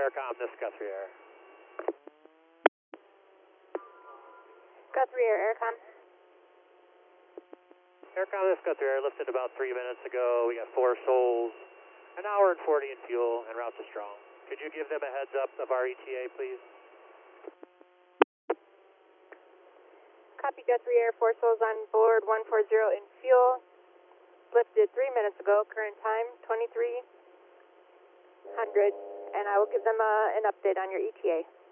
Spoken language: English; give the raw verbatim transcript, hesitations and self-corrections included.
Aircom, this is Guthrie Air. Guthrie Air, Aircom. Aircom, this is Guthrie Air. Lifted about three minutes ago. We got four souls, an hour and forty in fuel, and route to Strong. Could you give them a heads up of our E T A, please? Copy, Guthrie Air. Four souls on board, one forty in fuel. Lifted three minutes ago. Current time twenty-three hundred, and I will give them a, an update on your E T A.